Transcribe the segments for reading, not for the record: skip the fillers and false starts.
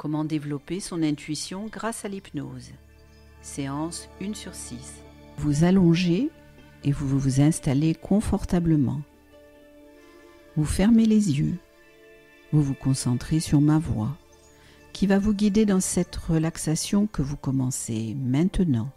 Comment développer son intuition grâce à l'hypnose. Séance 1/6. Vous allongez et vous vous installez confortablement. Vous fermez les yeux. Vous vous concentrez sur ma voix qui va vous guider dans cette relaxation que vous commencez maintenant.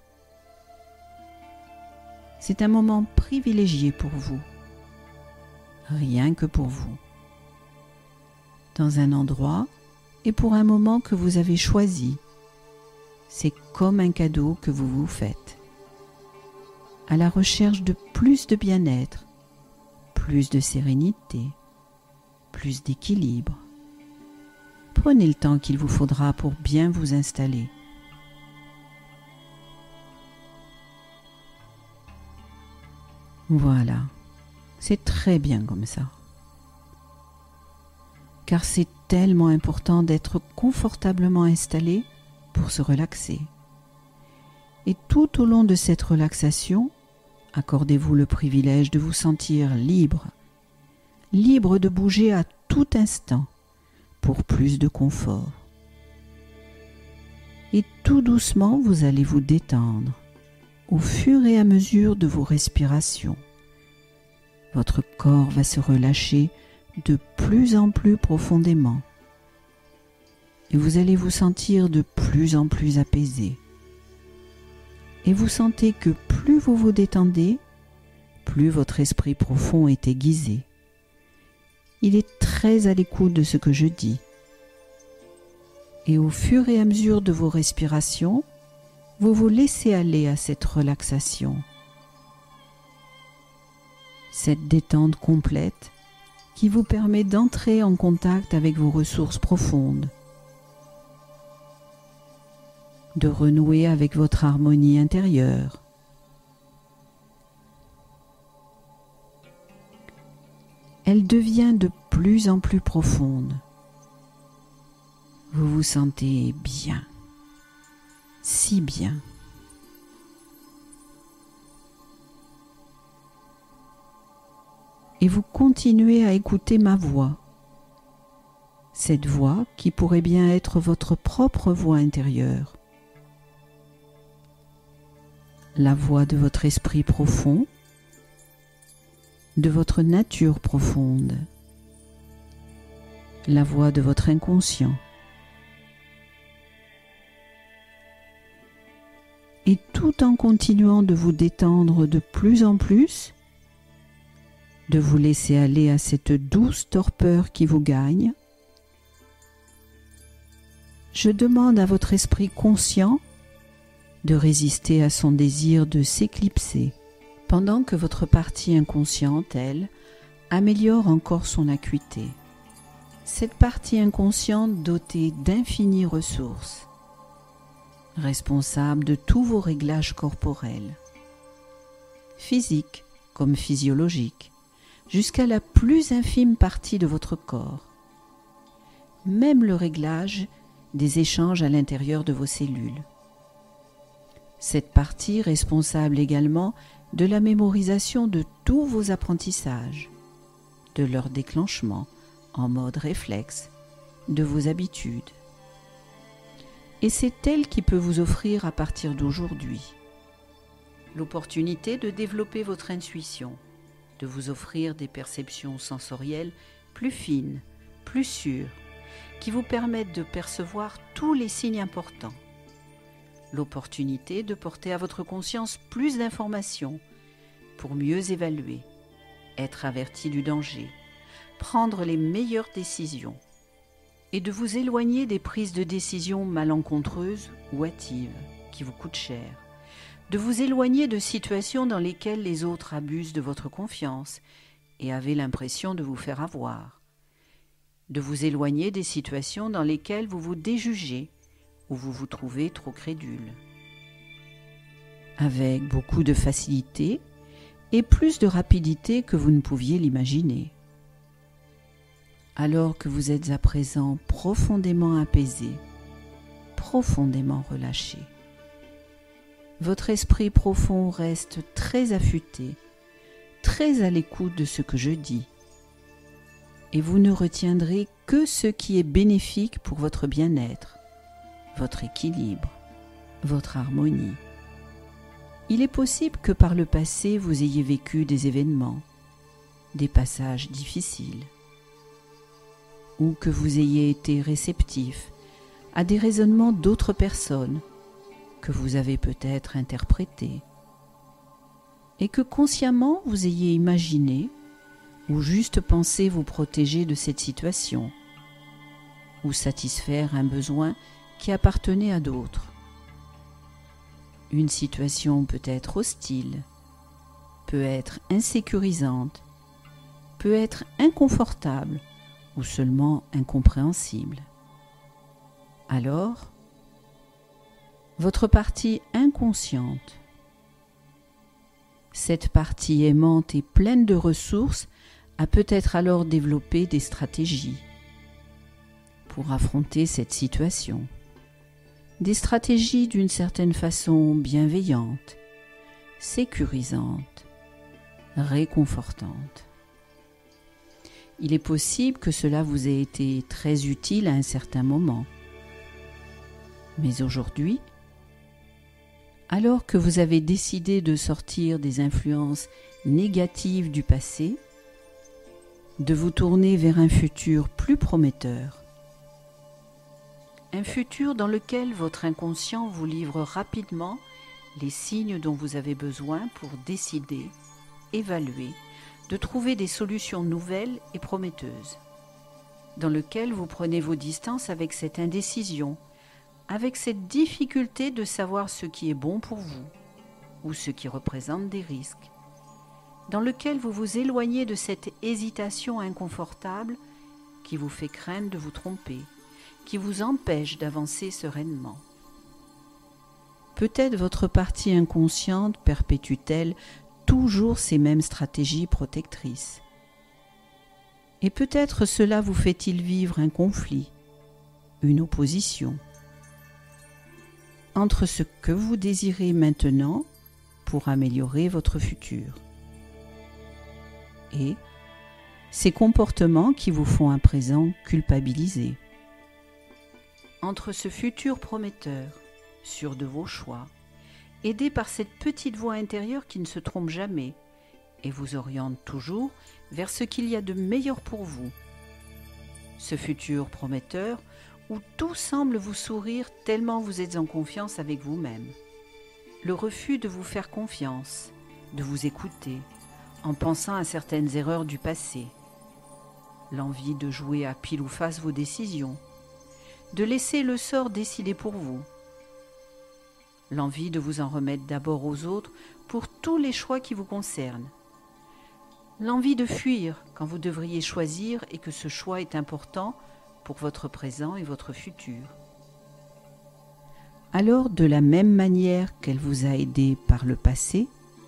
C'est un moment privilégié pour vous, rien que pour vous, dans un endroit et pour un moment que vous avez choisi. C'est comme un cadeau que vous vous faites, à la recherche de plus de bien-être, plus de sérénité, plus d'équilibre. Prenez le temps qu'il vous faudra pour bien vous installer. Voilà, c'est très bien comme ça. Car c'est tellement important d'être confortablement installé pour se relaxer. Et tout au long de cette relaxation, accordez-vous le privilège de vous sentir libre, libre de bouger à tout instant pour plus de confort. Et tout doucement, vous allez vous détendre au fur et à mesure de vos respirations. Votre corps va se relâcher de plus en plus profondément et vous allez vous sentir de plus en plus apaisé. Et vous sentez que plus vous vous détendez, plus votre esprit profond est aiguisé. Il est très à l'écoute de ce que je dis. Et au fur et à mesure de vos respirations, vous vous laissez aller à cette relaxation, cette détente complète qui vous permet d'entrer en contact avec vos ressources profondes, de renouer avec votre harmonie intérieure. Elle devient de plus en plus profonde. Vous vous sentez bien, si bien. Et vous continuez à écouter ma voix. Cette voix qui pourrait bien être votre propre voix intérieure. La voix de votre esprit profond, de votre nature profonde, la voix de votre inconscient. Et tout en continuant de vous détendre de plus en plus, de vous laisser aller à cette douce torpeur qui vous gagne, je demande à votre esprit conscient de résister à son désir de s'éclipser, pendant que votre partie inconsciente, elle, améliore encore son acuité. Cette partie inconsciente dotée d'infinies ressources, responsable de tous vos réglages corporels, physiques comme physiologiques, jusqu'à la plus infime partie de votre corps, même le réglage des échanges à l'intérieur de vos cellules. Cette partie responsable également de la mémorisation de tous vos apprentissages, de leur déclenchement en mode réflexe, de vos habitudes. Et c'est elle qui peut vous offrir à partir d'aujourd'hui l'opportunité de développer votre intuition, de vous offrir des perceptions sensorielles plus fines, plus sûres, qui vous permettent de percevoir tous les signes importants. L'opportunité de porter à votre conscience plus d'informations pour mieux évaluer, être averti du danger, prendre les meilleures décisions et de vous éloigner des prises de décisions malencontreuses ou hâtives qui vous coûtent cher, de vous éloigner de situations dans lesquelles les autres abusent de votre confiance et avaient l'impression de vous faire avoir, de vous éloigner des situations dans lesquelles vous vous déjugez où vous vous trouvez trop crédule. Avec beaucoup de facilité et plus de rapidité que vous ne pouviez l'imaginer. Alors que vous êtes à présent profondément apaisé, profondément relâché. Votre esprit profond reste très affûté, très à l'écoute de ce que je dis. Et vous ne retiendrez que ce qui est bénéfique pour votre bien-être, votre équilibre, votre harmonie. Il est possible que par le passé vous ayez vécu des événements, des passages difficiles, ou que vous ayez été réceptif à des raisonnements d'autres personnes que vous avez peut-être interprétés, et que consciemment vous ayez imaginé ou juste pensé vous protéger de cette situation, ou satisfaire un besoin qui appartenait à d'autres. Une situation peut être hostile, peut être insécurisante, peut être inconfortable ou seulement incompréhensible. Alors, votre partie inconsciente, cette partie aimante et pleine de ressources, a peut-être alors développé des stratégies pour affronter cette situation. Des stratégies d'une certaine façon bienveillantes, sécurisantes, réconfortantes. Il est possible que cela vous ait été très utile à un certain moment. Mais aujourd'hui, alors que vous avez décidé de sortir des influences négatives du passé, de vous tourner vers un futur plus prometteur, un futur dans lequel votre inconscient vous livre rapidement les signes dont vous avez besoin pour décider, évaluer, de trouver des solutions nouvelles et prometteuses, dans lequel vous prenez vos distances avec cette indécision, avec cette difficulté de savoir ce qui est bon pour vous ou ce qui représente des risques, dans lequel vous vous éloignez de cette hésitation inconfortable qui vous fait craindre de vous tromper, qui vous empêche d'avancer sereinement. Peut-être votre partie inconsciente perpétue-t-elle toujours ces mêmes stratégies protectrices. Et peut-être cela vous fait-il vivre un conflit, une opposition, entre ce que vous désirez maintenant pour améliorer votre futur et ces comportements qui vous font à présent culpabiliser. Entre ce futur prometteur, sûr de vos choix, aidé par cette petite voix intérieure qui ne se trompe jamais et vous oriente toujours vers ce qu'il y a de meilleur pour vous. Ce futur prometteur où tout semble vous sourire tellement vous êtes en confiance avec vous-même. Le refus de vous faire confiance, de vous écouter, en pensant à certaines erreurs du passé. L'envie de jouer à pile ou face vos décisions, de laisser le sort décider pour vous. L'envie de vous en remettre d'abord aux autres pour tous les choix qui vous concernent. L'envie de fuir quand vous devriez choisir et que ce choix est important pour votre présent et votre futur. Alors, de la même manière qu'elle vous a aidé par le passé,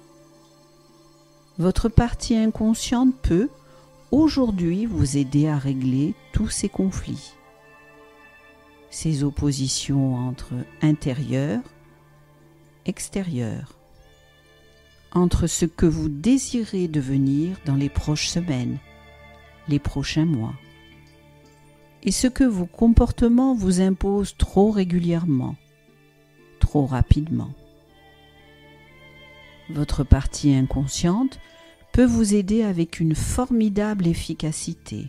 votre partie inconsciente peut, aujourd'hui, vous aider à régler tous ces conflits, ces oppositions entre intérieur, extérieur, entre ce que vous désirez devenir dans les prochaines semaines, les prochains mois, et ce que vos comportements vous imposent trop régulièrement, trop rapidement. Votre partie inconsciente peut vous aider avec une formidable efficacité,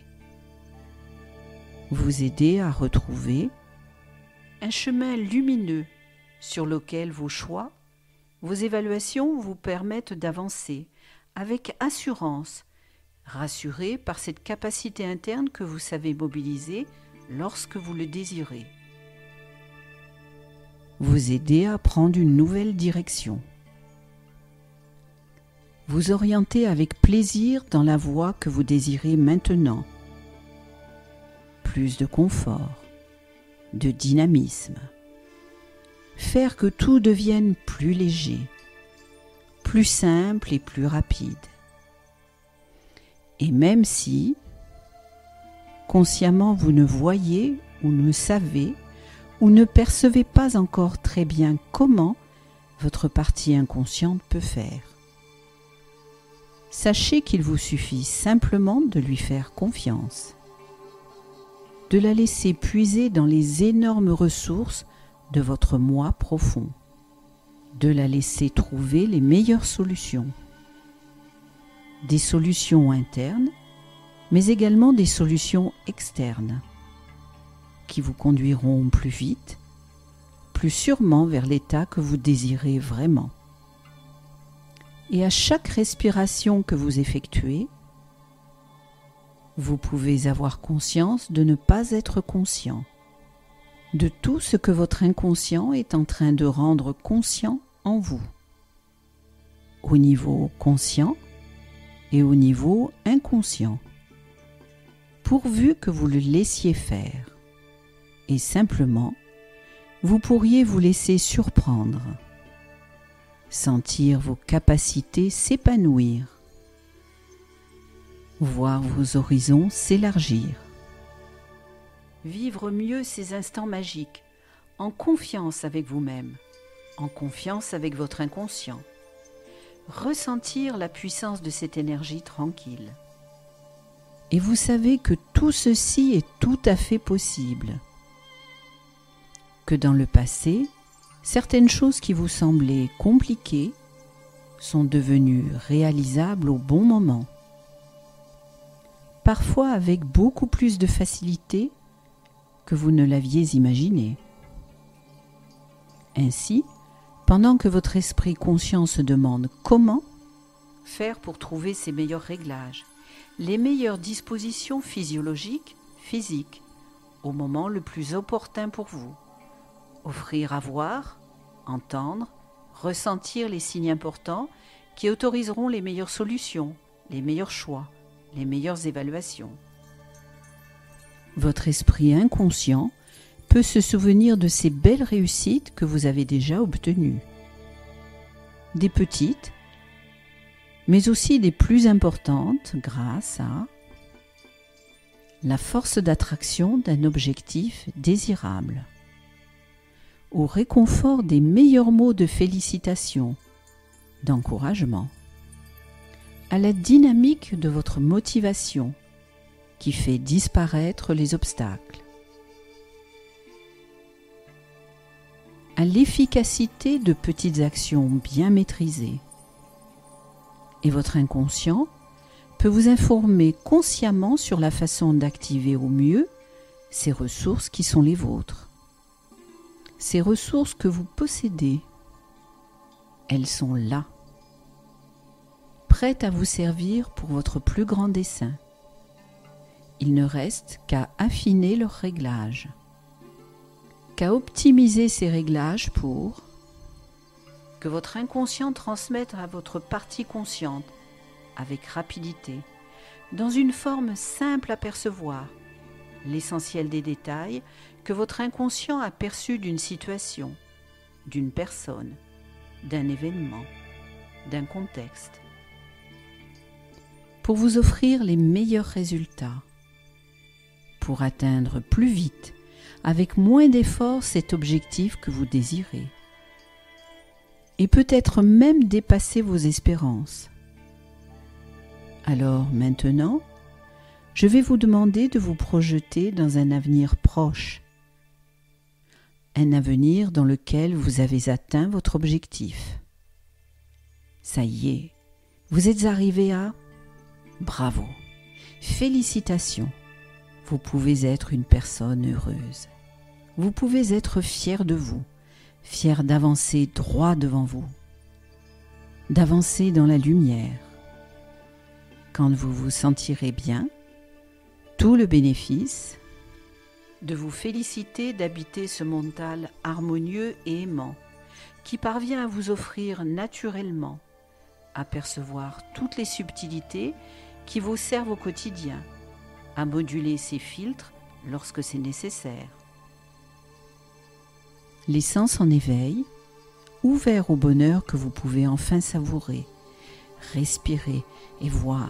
vous aider à retrouver un chemin lumineux sur lequel vos choix, vos évaluations vous permettent d'avancer avec assurance, rassuré par cette capacité interne que vous savez mobiliser lorsque vous le désirez. Vous aider à prendre une nouvelle direction. Vous orienter avec plaisir dans la voie que vous désirez maintenant. Plus de confort, de dynamisme. Faire que tout devienne plus léger, plus simple et plus rapide. Et même si, consciemment, vous ne voyez ou ne savez ou ne percevez pas encore très bien comment votre partie inconsciente peut faire, sachez qu'il vous suffit simplement de lui faire confiance, de la laisser puiser dans les énormes ressources de votre moi profond, de la laisser trouver les meilleures solutions. Des solutions internes, mais également des solutions externes, qui vous conduiront plus vite, plus sûrement vers l'état que vous désirez vraiment. Et à chaque respiration que vous effectuez, vous pouvez avoir conscience de ne pas être conscient de tout ce que votre inconscient est en train de rendre conscient en vous, au niveau conscient et au niveau inconscient, pourvu que vous le laissiez faire. Et simplement, vous pourriez vous laisser surprendre, sentir vos capacités s'épanouir, voir vos horizons s'élargir. Vivre mieux ces instants magiques, en confiance avec vous-même, en confiance avec votre inconscient. Ressentir la puissance de cette énergie tranquille. Et vous savez que tout ceci est tout à fait possible. Que dans le passé, certaines choses qui vous semblaient compliquées sont devenues réalisables au bon moment. Parfois avec beaucoup plus de facilité que vous ne l'aviez imaginé. Ainsi, pendant que votre esprit conscient se demande comment faire pour trouver ses meilleurs réglages, les meilleures dispositions physiologiques, physiques, au moment le plus opportun pour vous, offrir à voir, entendre, ressentir les signes importants qui autoriseront les meilleures solutions, les meilleurs choix, les meilleures évaluations. Votre esprit inconscient peut se souvenir de ces belles réussites que vous avez déjà obtenues. Des petites, mais aussi des plus importantes grâce à la force d'attraction d'un objectif désirable, au réconfort des meilleurs mots de félicitations, d'encouragement, à la dynamique de votre motivation qui fait disparaître les obstacles, à l'efficacité de petites actions bien maîtrisées. Et votre inconscient peut vous informer consciemment sur la façon d'activer au mieux ces ressources qui sont les vôtres. Ces ressources que vous possédez, elles sont là, prêtes à vous servir pour votre plus grand dessein. Il ne reste qu'à affiner leurs réglages, qu'à optimiser ces réglages pour que votre inconscient transmette à votre partie consciente avec rapidité, dans une forme simple à percevoir, l'essentiel des détails que votre inconscient a perçus d'une situation, d'une personne, d'un événement, d'un contexte, pour vous offrir les meilleurs résultats, pour atteindre plus vite, avec moins d'efforts, cet objectif que vous désirez. Et peut-être même dépasser vos espérances. Alors maintenant, je vais vous demander de vous projeter dans un avenir proche. Un avenir dans lequel vous avez atteint votre objectif. Ça y est, vous êtes arrivé à... Bravo! Félicitations! Vous pouvez être une personne heureuse. Vous pouvez être fier de vous, fier d'avancer droit devant vous, d'avancer dans la lumière. Quand vous vous sentirez bien, tout le bénéfice de vous féliciter d'habiter ce mental harmonieux et aimant, qui parvient à vous offrir naturellement, à percevoir toutes les subtilités qui vous servent au quotidien, à moduler ces filtres lorsque c'est nécessaire. Les sens en éveil, ouverts au bonheur que vous pouvez enfin savourer, respirer et voir.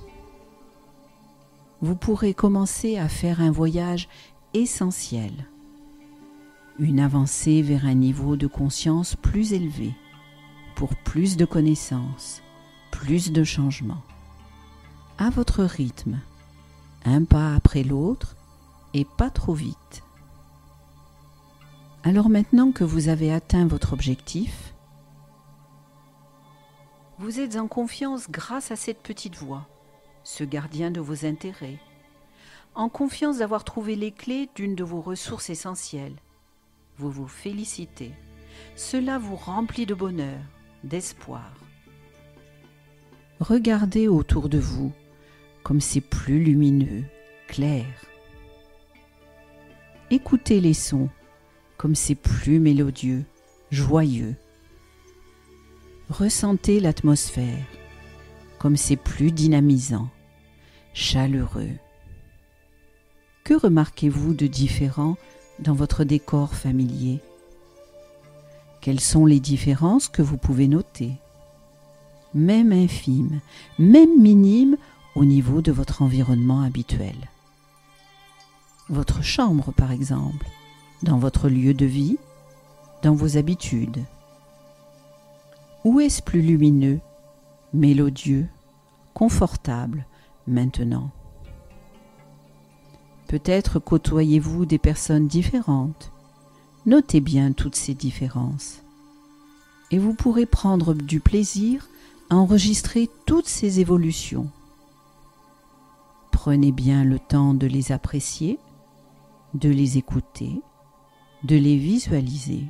Vous pourrez commencer à faire un voyage essentiel, une avancée vers un niveau de conscience plus élevé, pour plus de connaissances, plus de changements. À votre rythme, un pas après l'autre et pas trop vite. Alors maintenant que vous avez atteint votre objectif, vous êtes en confiance grâce à cette petite voix, ce gardien de vos intérêts, en confiance d'avoir trouvé les clés d'une de vos ressources essentielles. Vous vous félicitez. Cela vous remplit de bonheur, d'espoir. Regardez autour de vous comme c'est plus lumineux, clair. Écoutez les sons comme c'est plus mélodieux, joyeux. Ressentez l'atmosphère comme c'est plus dynamisant, chaleureux. Que remarquez-vous de différent dans votre décor familier? Quelles sont les différences que vous pouvez noter? Même infimes, même minimes au niveau de votre environnement habituel. Votre chambre, par exemple, dans votre lieu de vie, dans vos habitudes. Où est-ce plus lumineux, mélodieux, confortable maintenant? Peut-être côtoyez-vous des personnes différentes. Notez bien toutes ces différences. Et vous pourrez prendre du plaisir à enregistrer toutes ces évolutions. Prenez bien le temps de les apprécier, de les écouter, de les visualiser.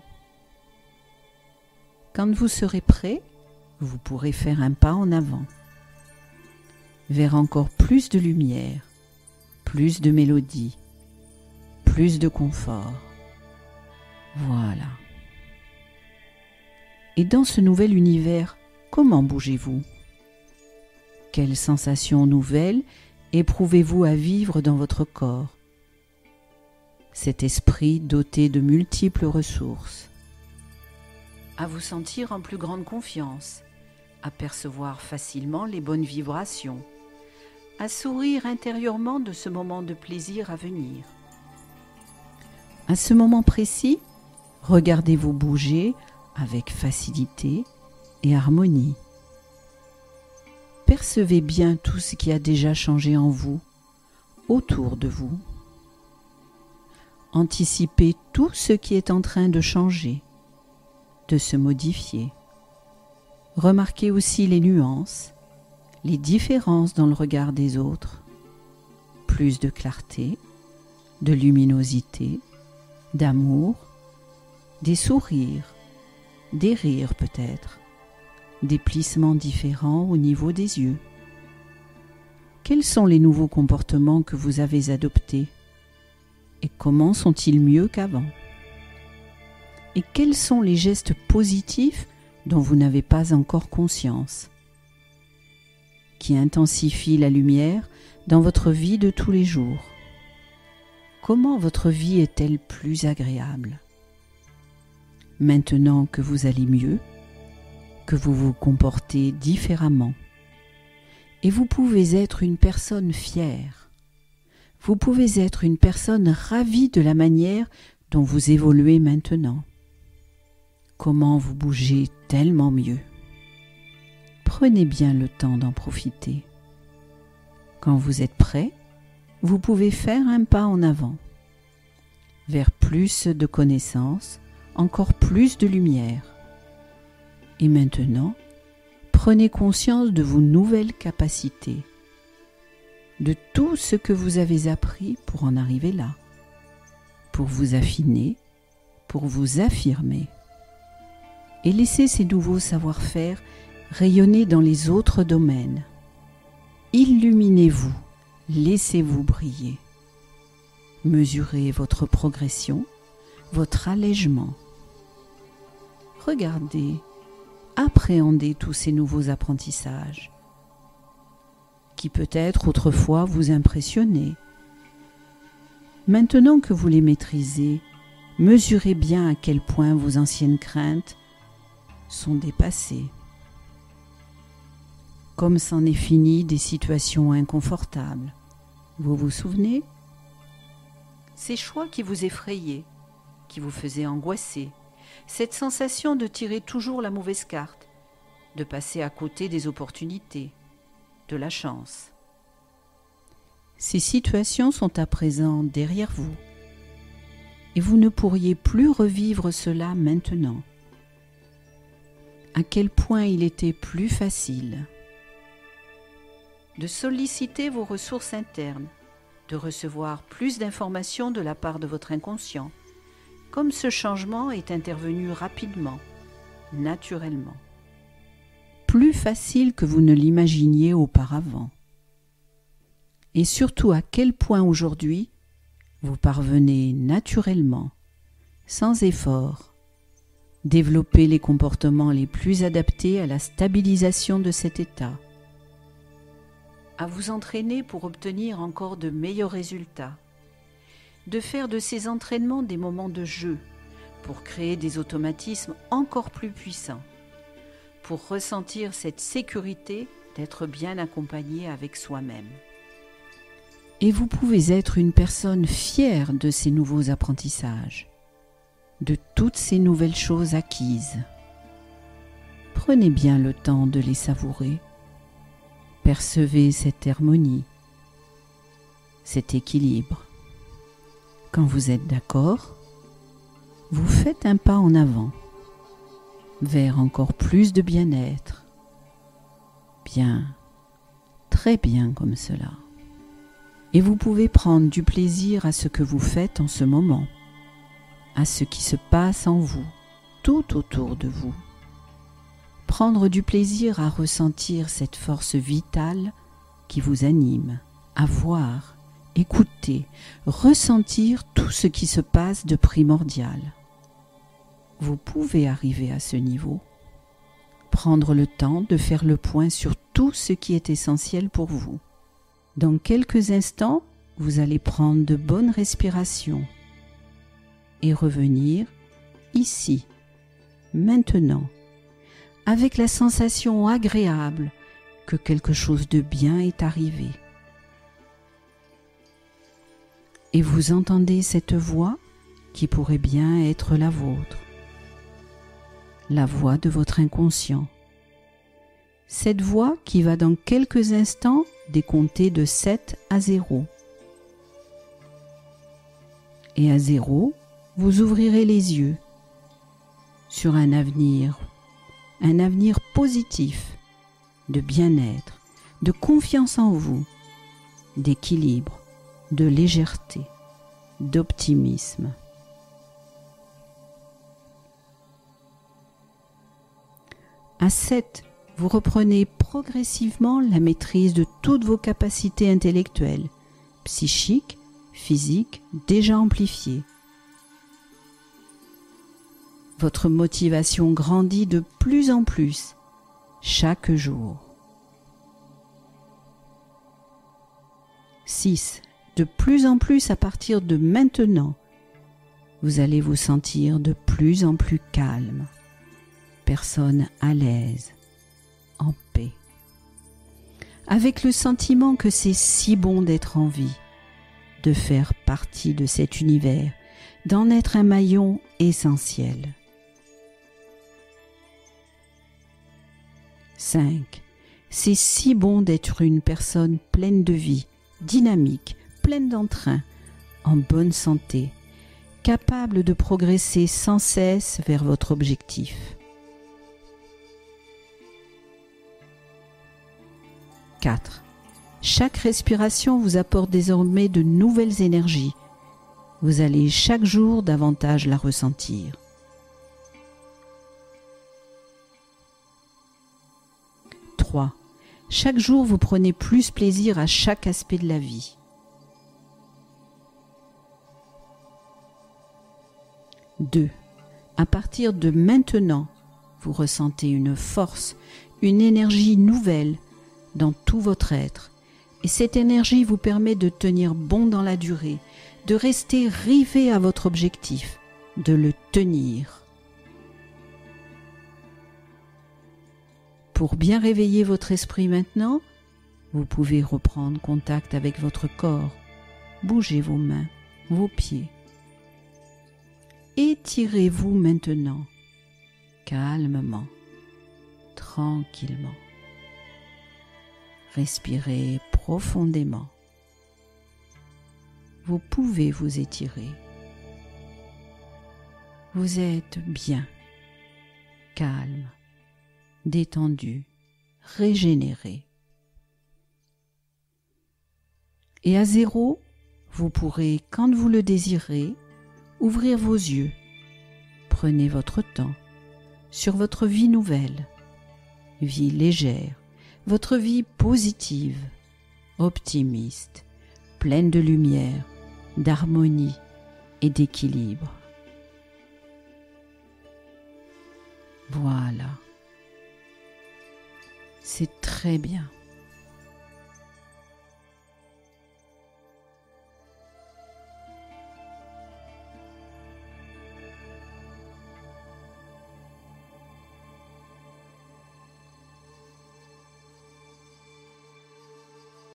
Quand vous serez prêt, vous pourrez faire un pas en avant, vers encore plus de lumière, plus de mélodie, plus de confort. Voilà. Et dans ce nouvel univers, comment bougez-vous? Quelles sensations nouvelles éprouvez-vous à vivre dans votre corps? Cet esprit doté de multiples ressources. À vous sentir en plus grande confiance, à percevoir facilement les bonnes vibrations, à sourire intérieurement de ce moment de plaisir à venir. À ce moment précis, regardez-vous bouger avec facilité et harmonie. Percevez bien tout ce qui a déjà changé en vous, autour de vous. Anticipez tout ce qui est en train de changer, de se modifier. Remarquez aussi les nuances, les différences dans le regard des autres. Plus de clarté, de luminosité, d'amour, des sourires, des rires peut-être, des plissements différents au niveau des yeux. Quels sont les nouveaux comportements que vous avez adoptés? Et comment sont-ils mieux qu'avant? Et quels sont les gestes positifs dont vous n'avez pas encore conscience, qui intensifient la lumière dans votre vie de tous les jours? Comment votre vie est-elle plus agréable? Maintenant que vous allez mieux, que vous vous comportez différemment, et vous pouvez être une personne fière, vous pouvez être une personne ravie de la manière dont vous évoluez maintenant. Comment vous bougez tellement mieux. Prenez bien le temps d'en profiter. Quand vous êtes prêt, vous pouvez faire un pas en avant, vers plus de connaissances, encore plus de lumière. Et maintenant, prenez conscience de vos nouvelles capacités, de tout ce que vous avez appris pour en arriver là, pour vous affiner, pour vous affirmer. Et laissez ces nouveaux savoir-faire rayonner dans les autres domaines. Illuminez-vous, laissez-vous briller. Mesurez votre progression, votre allègement. Regardez, appréhendez tous ces nouveaux apprentissages qui peut-être autrefois vous impressionnaient. Maintenant que vous les maîtrisez, mesurez bien à quel point vos anciennes craintes sont dépassées. Comme c'en est fini des situations inconfortables. Vous vous souvenez? Ces choix qui vous effrayaient, qui vous faisaient angoisser, cette sensation de tirer toujours la mauvaise carte, de passer à côté des opportunités, de la chance. Ces situations sont à présent derrière vous. et vous ne pourriez plus revivre cela maintenant. À quel point il était plus facile de solliciter vos ressources internes, de recevoir plus d'informations de la part de votre inconscient, comme ce changement est intervenu rapidement, naturellement. Plus facile que vous ne l'imaginiez auparavant. Et surtout à quel point aujourd'hui vous parvenez naturellement, sans effort, développer les comportements les plus adaptés à la stabilisation de cet état, à vous entraîner pour obtenir encore de meilleurs résultats, de faire de ces entraînements des moments de jeu pour créer des automatismes encore plus puissants, pour ressentir cette sécurité d'être bien accompagné avec soi-même. Et vous pouvez être une personne fière de ces nouveaux apprentissages, de toutes ces nouvelles choses acquises. Prenez bien le temps de les savourer. Percevez cette harmonie, cet équilibre. Quand vous êtes d'accord, vous faites un pas en avant, vers encore plus de bien-être. Bien, très bien comme cela. Et vous pouvez prendre du plaisir à ce que vous faites en ce moment, à ce qui se passe en vous, tout autour de vous. Prendre du plaisir à ressentir cette force vitale qui vous anime, à voir, écouter, ressentir tout ce qui se passe de primordial. Vous pouvez arriver à ce niveau, prendre le temps de faire le point sur tout ce qui est essentiel pour vous. Dans quelques instants, vous allez prendre de bonnes respirations et revenir ici, maintenant, avec la sensation agréable que quelque chose de bien est arrivé. Et vous entendez cette voix qui pourrait bien être la vôtre, la voix de votre inconscient. Cette voix qui va dans quelques instants décompter de 7 à 0. Et à 0, vous ouvrirez les yeux sur un avenir positif, de bien-être, de confiance en vous, d'équilibre, de légèreté, d'optimisme. À 7, vous reprenez progressivement la maîtrise de toutes vos capacités intellectuelles, psychiques, physiques, déjà amplifiées. Votre motivation grandit de plus en plus chaque jour. 6. De plus en plus à partir de maintenant, vous allez vous sentir de plus en plus calme, personne à l'aise, en paix, avec le sentiment que c'est si bon d'être en vie, de faire partie de cet univers, d'en être un maillon essentiel. 5. C'est si bon d'être une personne pleine de vie, dynamique, pleine d'entrain, en bonne santé, capable de progresser sans cesse vers votre objectif. 4. Chaque respiration vous apporte désormais de nouvelles énergies. Vous allez chaque jour davantage la ressentir. 3. Chaque jour, vous prenez plus plaisir à chaque aspect de la vie. 2. À partir de maintenant, vous ressentez une force, une énergie nouvelle dans tout votre être. Et cette énergie vous permet de tenir bon dans la durée, de rester rivé à votre objectif, de le tenir. Pour bien réveiller votre esprit maintenant, vous pouvez reprendre contact avec votre corps, bougez vos mains, vos pieds. Étirez-vous maintenant, calmement, tranquillement. Respirez profondément. Vous pouvez vous étirer. Vous êtes bien, calme, détendu, régénéré. Et à 0, vous pourrez, quand vous le désirez, ouvrir vos yeux. Prenez votre temps sur votre vie nouvelle, vie légère, votre vie positive, optimiste, pleine de lumière, d'harmonie et d'équilibre. Voilà. C'est très bien.